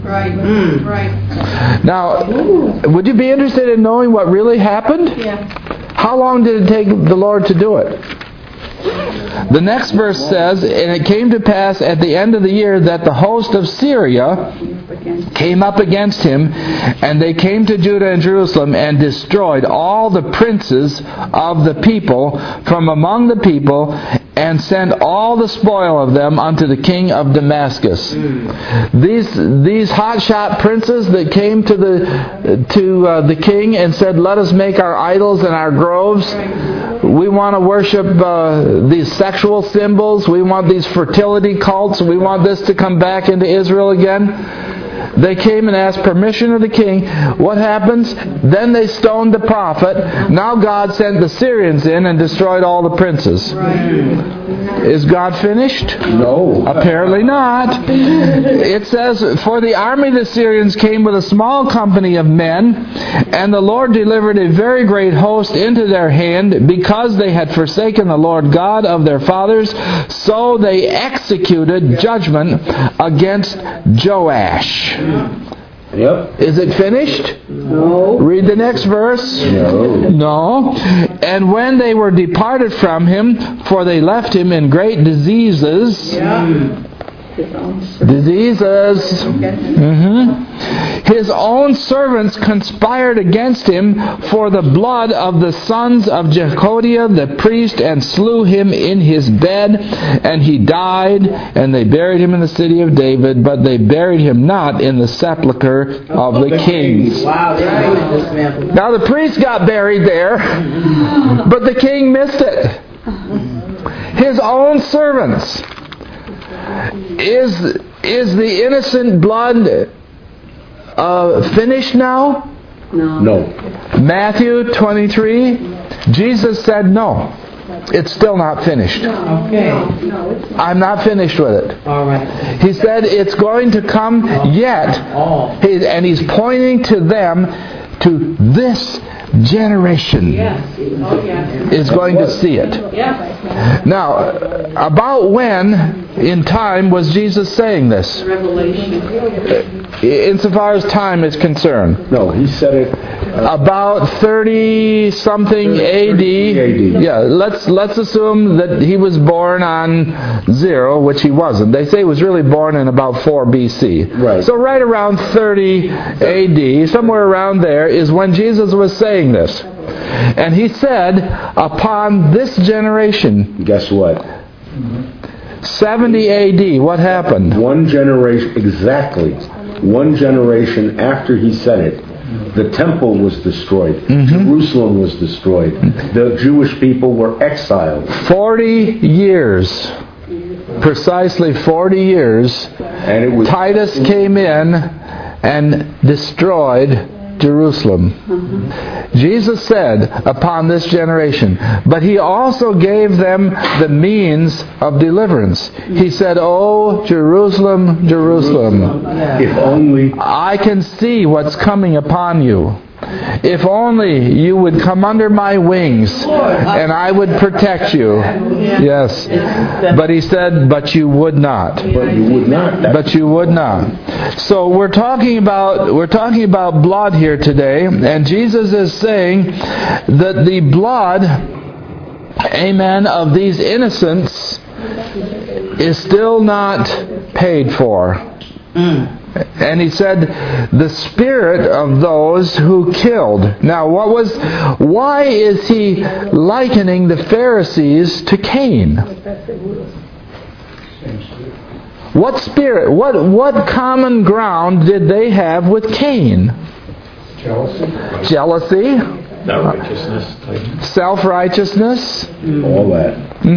Now, would you be interested in knowing what really happened? How long did it take the Lord to do it? The next verse says, "And it came to pass at the end of the year that the host of Syria came up against him, and they came to Judah and Jerusalem and destroyed all the princes of the people from among the people, and sent all the spoil of them unto the king of Damascus." These hotshot princes that came to the king and said, "Let us make our idols and our groves. We want to worship these sexual symbols. We want these fertility cults. We want this to come back into Israel again." They came and asked permission of the king. What happens? Then they stoned the prophet. Now God sent the Syrians in and destroyed all the princes. Is God finished? No. Apparently not. It says, "For the army of the Syrians came with a small company of men, and the Lord delivered a very great host into their hand, because they had forsaken the Lord God of their fathers. So they executed judgment against Joash." Yep. Is it finished? No. Read the next verse. No. "And when they were departed from him, for they left him in great diseases." "His own servants conspired against him for the blood of the sons of Jehoiada the priest, and slew him in his bed, and he died, and they buried him in the city of David, but they buried him not in the sepulchre of the kings." Now the priest got buried there, but the king missed it. His own servants. Is the innocent blood finished now? No. Matthew 23, Jesus said no. It's still not finished. Okay. I'm not finished with it. All right. He said it's going to come yet. And he's pointing to them, to this generation is going to see it. Now, about when in time was Jesus saying this? Revelation. Insofar as time is concerned. No, he said it about 30-something AD. Yeah, let's assume that he was born on 0, which he wasn't. They say he was really born in about 4 BC. Right. So right around 30 AD, somewhere around there, is when Jesus was saying this. And he said, upon this generation. Guess what? 70 AD, what happened? One generation, exactly. One generation after he said it, the temple was destroyed. Jerusalem was destroyed. The Jewish people were exiled. 40 years. Precisely 40 years. And it was Titus came in and destroyed Jerusalem. Jesus said, upon this generation. But he also gave them the means of deliverance. He said, "Oh, Jerusalem, Jerusalem, if only I can see what's coming upon you. If only you would come under my wings, and I would protect you." Yes. But he said, "But you would not." But you would not. But you would not. So we're talking about blood here today, and Jesus is saying that the blood, amen, of these innocents is still not paid for. And he said, the spirit of those who killed. Now, why is he likening the Pharisees to Cain? What spirit, what common ground did they have with Cain? Jealousy. Self-righteousness. All that.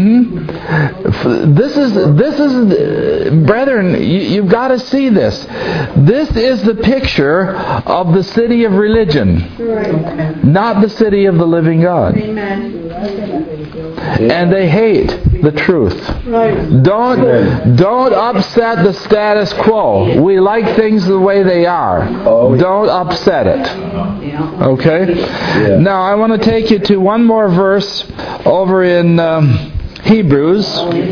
This is, brethren, you've got to see this. This is the picture of the city of religion, not the city of the living God. Amen. Amen. And they hate the truth. Right. Don't upset the status quo. We like things the way they are. Don't upset it. Okay? Yeah. Now I want to take you to one more verse over in Hebrews.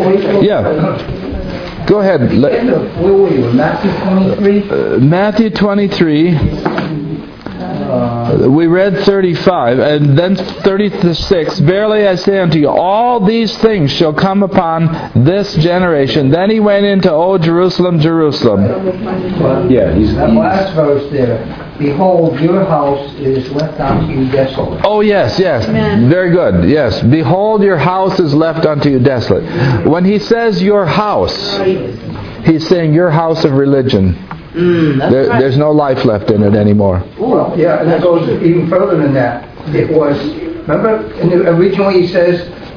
Yeah. Go ahead. Where were you? Matthew 23? Matthew 23. We read 35, and then 36. Verily I say unto you, all these things shall come upon this generation. Then he went into, O Jerusalem, Jerusalem. Yeah, That last verse there. Behold, your house is left unto you desolate. Oh, yes. Amen. Very good. Yes. Behold, your house is left unto you desolate. When he says your house, he's saying your house of religion. There's no life left in it anymore. Well, yeah, and it goes even further than that. It was, remember, originally he says,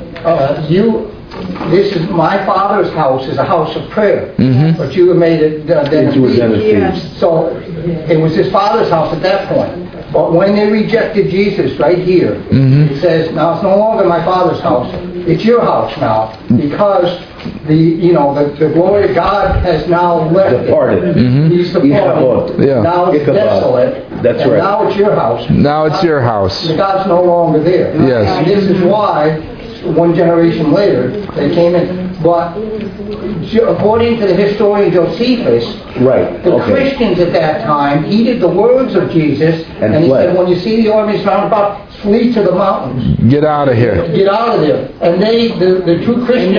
this is my Father's house, is a house of prayer. Mm-hmm. But you have made it den of thieves. So it was his Father's house at that point. But when they rejected Jesus right here, it says, now it's no longer my Father's house, it's your house now, because the glory of God has now left departed. it. He's departed. Yeah. Now it's desolate. That's and right. now it's your house. Now it's your house. God's no longer there. Yes. And this is why, one generation later, they came in. But according to the historian Josephus, Right. the Christians at that time heeded the words of Jesus, and he fled. said, when you see the armies round about, flee to the mountains. Get out of here. Get out of there. And the true Christians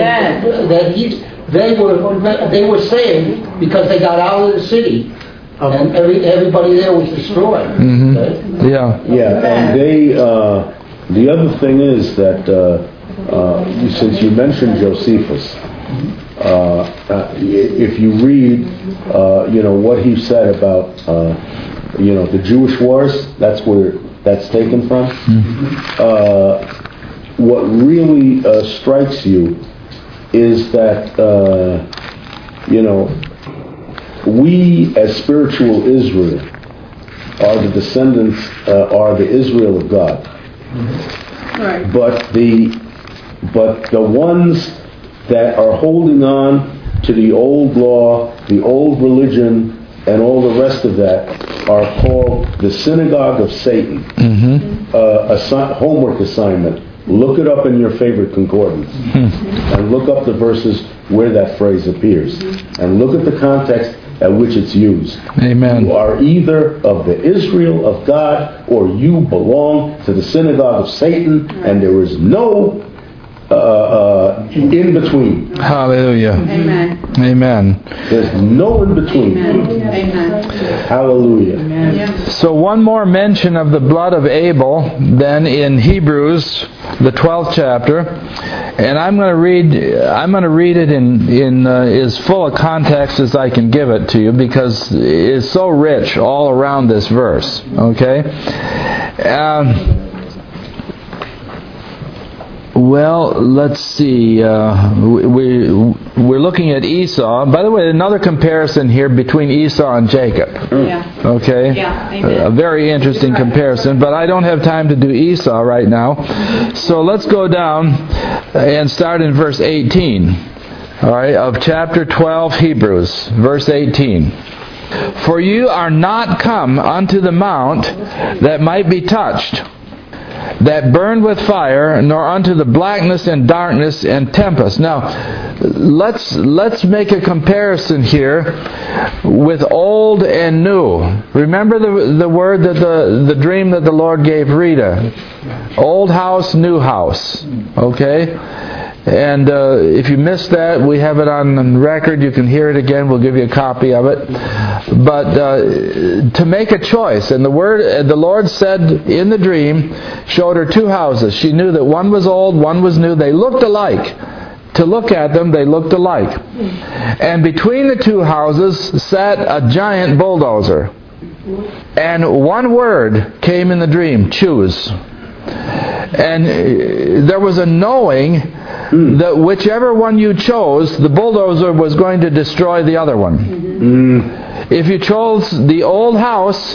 they were saved because they got out of the city, and everybody there was destroyed. Mm-hmm. Okay? Yeah. Yeah, and they. The other thing is that since you mentioned Josephus, if you read, what he said about, the Jewish wars, that's where that's taken from. Mm-hmm. What really strikes you is that, we as spiritual Israel are the descendants, are the Israel of God. Right. But the ones that are holding on to the old law, the old religion, and all the rest of that are called the synagogue of Satan. Mm-hmm. Homework assignment. Look it up in your favorite concordance. And look up the verses where that phrase appears. And look at the context at which it's used. Amen. You are either of the Israel of God, or you belong to the synagogue of Satan, and there is no in between. Hallelujah. Amen. Amen. There's no in between. Amen. Hallelujah. Amen. So one more mention of the blood of Abel then in Hebrews, the 12th chapter, and I'm going to read it in as full a context as I can give it to you, because it's so rich all around this verse. Okay. Well, let's see. We're looking at Esau. By the way, another comparison here between Esau and Jacob. Yeah. Okay? Yeah, amen. A very interesting comparison, but I don't have time to do Esau right now. So let's go down and start in verse 18. All right, of chapter 12, Hebrews, verse 18. For you are not come unto the mount that might be touched, that burned with fire, nor unto the blackness and darkness and tempest. Now, let's make a comparison here with old and new. Remember the word that the dream that the Lord gave Rita. Old house, new house. Okay? And if you missed that, we have it on record. You can hear it again. We'll give you a copy of it. But to make a choice, and the Lord said in the dream, showed her two houses. She knew that one was old, one was new. They looked alike. To look at them, they looked alike. And between the two houses sat a giant bulldozer. And one word came in the dream: choose. And there was a knowing that whichever one you chose, the bulldozer was going to destroy the other one. If you chose the old house,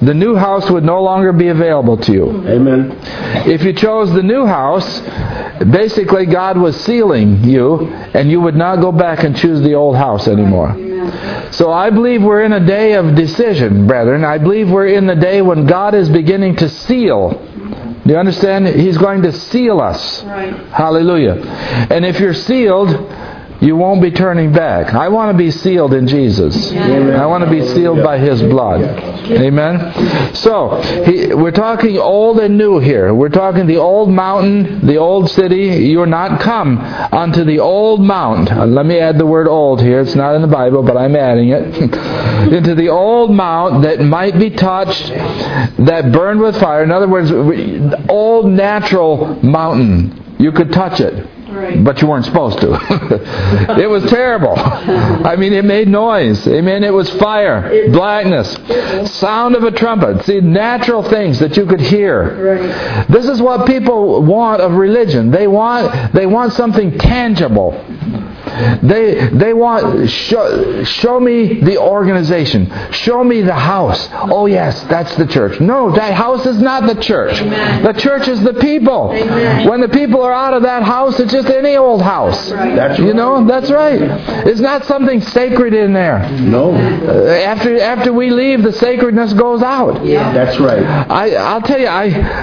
the new house would no longer be available to you. Amen. If you chose the new house, basically God was sealing you, and you would not go back and choose the old house anymore. So I believe we're in a day of decision, brethren. I believe we're in the day when God is beginning to seal. Do you understand? He's going to seal us. Right. Hallelujah. And if you're sealed, you won't be turning back. I want to be sealed in Jesus. Amen. I want to be sealed by His blood. Amen. So, we're talking old and new here. We're talking the old mountain, the old city. You're not come unto the old mount. Let me add the word old here. It's not in the Bible, but I'm adding it. Into the old mount that might be touched, that burned with fire. In other words, old natural mountain. You could touch it. Right. But you weren't supposed to. It was terrible. I mean, it made noise. Amen. It was fire, blackness, sound of a trumpet. See, natural things that you could hear. Right. This is what people want of religion. They want something tangible. They want, show me the organization. Show me the house. Oh yes, that's the church. No, that house is not the church. Amen. The church is the people. Amen. When the people are out of that house, it's just any old house. Right. That's You right. know, that's right. It's not something sacred in there. No. After we leave, the sacredness goes out. Yeah. That's right. I'll tell you,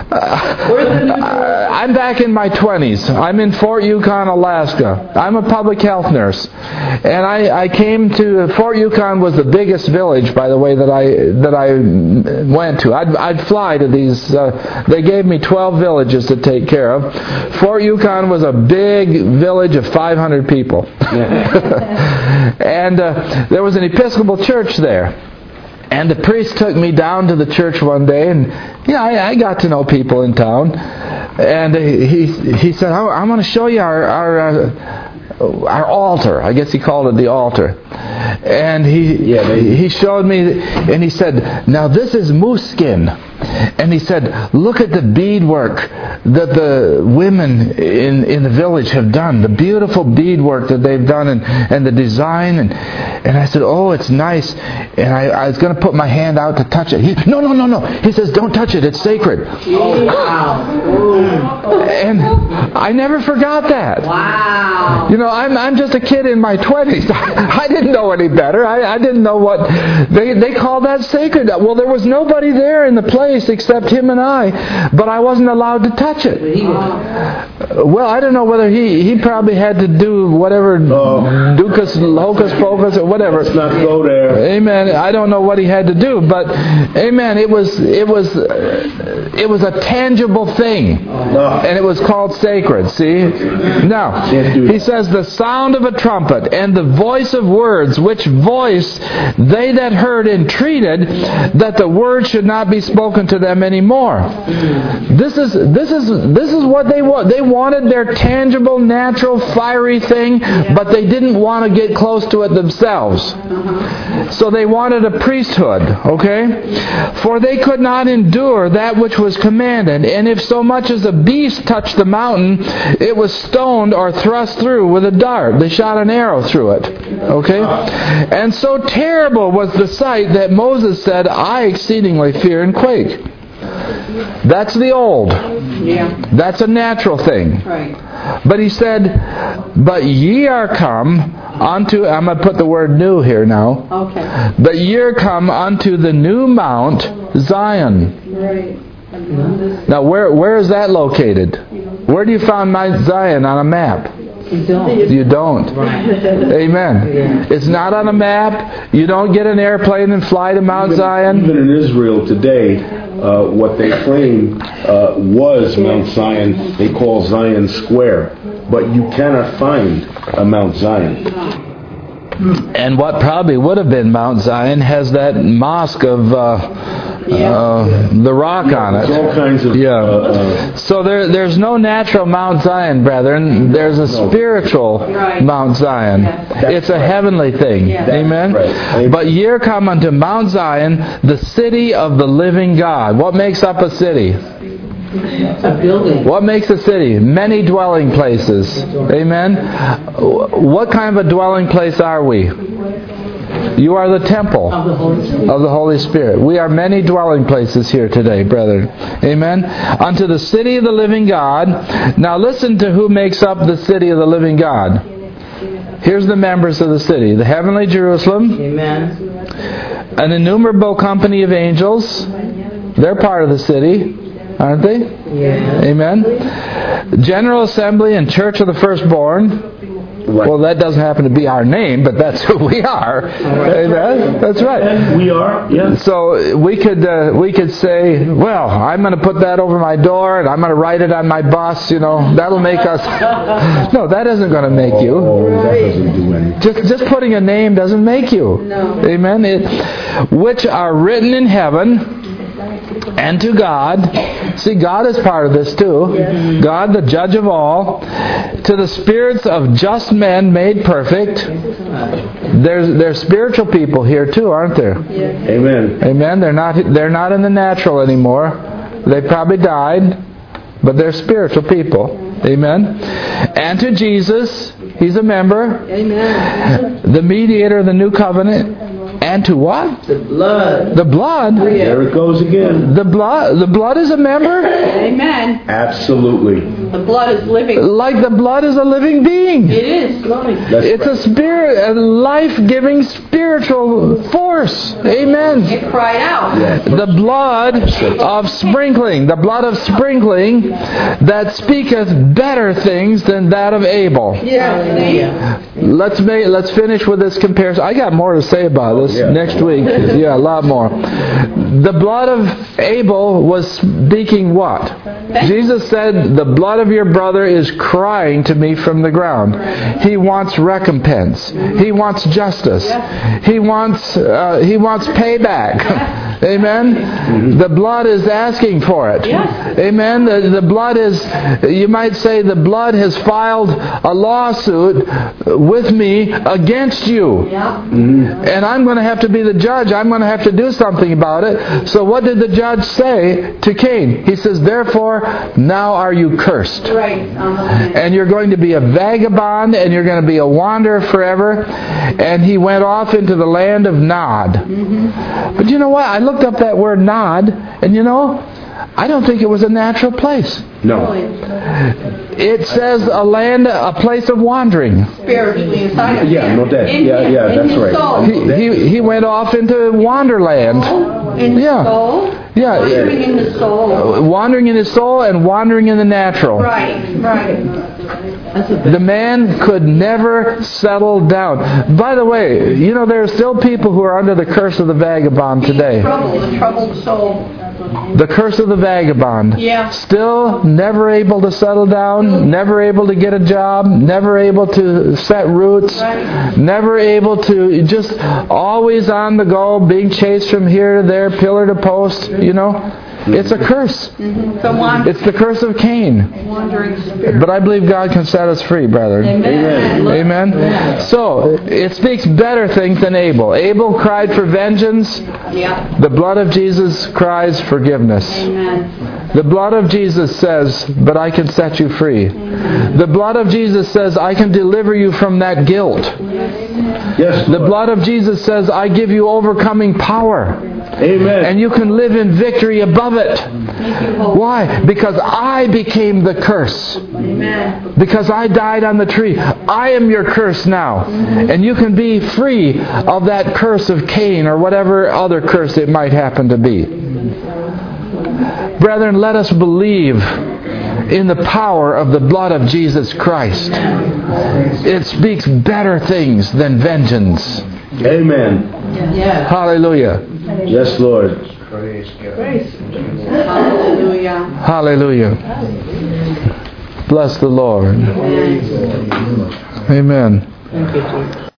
I'm back in my 20s. I'm in Fort Yukon, Alaska. I'm a public health nurse, and I came to Fort Yukon was the biggest village, by the way, that I went to. I'd fly to these. They gave me 12 villages to take care of. Fort Yukon was a big village of 500 people, and there was an Episcopal church there. And the priest took me down to the church one day, and I got to know people in town. And he said, "I want to show you our altar." I guess he called it the altar. And he showed me, and he said, "Now this is moose skin." And he said, "Look at the beadwork that the women in the village have done. The beautiful beadwork that they've done, and the design." And I said, "Oh, it's nice." And I was going to put my hand out to touch it. No. He says, "Don't touch it. It's sacred." Wow. And I never forgot that. Wow. You know, I'm just a kid in my 20s. I didn't know any better. I didn't know what they call that sacred. Well, there was nobody there in the place except him and I, but I wasn't allowed to touch it. Well, I don't know whether he probably had to do whatever hocus pocus or whatever. Let's not go there. Amen. I don't know what he had to do, but amen. It was a tangible thing, and it was called sacred. See, now he says the sound of a trumpet and the voice of words, which voice they that heard entreated that the word should not be spoken to them anymore. This is what they want. They wanted their tangible, natural, fiery thing, but they didn't want to get close to it themselves. So they wanted a priesthood, okay? For they could not endure that which was commanded, and if so much as a beast touched the mountain, it was stoned or thrust through with a dart. They shot an arrow through it, okay? And so terrible was the sight that Moses said, "I exceedingly fear and quake." That's the old. Yeah. That's a natural thing. Right. But he said, "But ye are come unto," I'm going to put the word new here now. Okay. "But ye are come unto the new Mount Zion." Right. Now, where is that located? Where do you find Mount Zion on a map? You don't. You don't. Amen. It's not on a map. You don't get an airplane and fly to Mount Zion. Even in Israel today, what they claim was Mount Zion, they call Zion Square. But you cannot find a Mount Zion. And what probably would have been Mount Zion has that mosque of the rock on it. All kinds of... So there's no natural Mount Zion, brethren. There's a spiritual Mount Zion. It's a heavenly thing. Amen? Right. "But ye are come unto Mount Zion, the city of the living God." What makes up a city? A building. What makes a city? Many dwelling places. Amen? What kind of a dwelling place are we? You are the temple Of the Holy Spirit. of the Holy Spirit. We are many dwelling places here today, brethren. Amen. Unto the city of the living God. Now listen to who makes up the city of the living God. Here's the members of the city. The heavenly Jerusalem. Amen. An innumerable company of angels. They're part of the city, aren't they? Yes. Amen. General Assembly and Church of the Firstborn. Well, that doesn't happen to be our name, but that's who we are. Amen. That's right. And we are, yeah. So we could say, well, I'm going to put that over my door, and I'm going to write it on my bus. That'll make us. No, that isn't going to make you. That doesn't do anything. Just putting a name doesn't make you. No. Amen. Which are written in heaven. And to God. See, God is part of this too. Yes. God, the judge of all. To the spirits of just men made perfect. There's spiritual people here too, aren't there? Yes. Amen. Amen. They're not in the natural anymore. They probably died, but they're spiritual people. Amen. And to Jesus, He's a member. Amen. The mediator of the new covenant. And to what? The blood. The blood. There it goes again. The blood is a member? Amen. Absolutely. The blood is living. Like the blood is a living being. It is. That's It's right. a spirit, a life-giving spiritual force. Amen. It cried out. The blood of sprinkling. The blood of sprinkling that speaketh better things than that of Abel. Yes. Let's finish with this comparison. I got more to say about this next week. Yeah, a lot more. The blood of Abel was speaking what? Jesus said, the blood of your brother is crying to me from the ground. He wants recompense. He wants justice. He wants payback. Amen? The blood is asking for it. Amen? The blood is, you might say, the blood has filed a lawsuit with me against you. And I'm going to have to be the judge. I'm going to have to do something about it. So what did the judge say to Cain? He says, therefore, now are you cursed. Right. And you're going to be a vagabond, and you're going to be a wanderer forever. And he went off into the land of Nod. But you know what? I looked up that word Nod, and I don't think it was a natural place. No. It says a place of wandering. Spiritually inside of Yeah, no doubt. Yeah, that's right. He went off into Wanderland. In the Yeah. soul. Yeah. Wandering in the soul. Wandering in his soul and wandering in the natural. Right. The man could never settle down. By the way, there are still people who are under the curse of the vagabond today. The troubled soul. The curse of the vagabond. Yeah. Still never able to settle down, never able to get a job, never able to set roots, never able to, just always on the go, being chased from here to there, pillar to post, It's a curse. It's the curse of Cain. Wandering spirit. But I believe God can set us free, brethren. Amen. So, it speaks better things than Abel. Abel cried for vengeance. Yeah. The blood of Jesus cries forgiveness. Amen. The blood of Jesus says, but I can set you free. The blood of Jesus says, I can deliver you from that guilt. Yes, The Lord. blood of Jesus says, I give you overcoming power. Amen. And you can live in victory above it. Why? Because I became the curse. Amen. Because I died on the tree. I am your curse now. And you can be free of that curse of Cain or whatever other curse it might happen to be. Brethren, let us believe in the power of the blood of Jesus Christ. It speaks better things than vengeance. Amen. Hallelujah. Yes, Lord. Hallelujah. Hallelujah. Bless the Lord. Amen.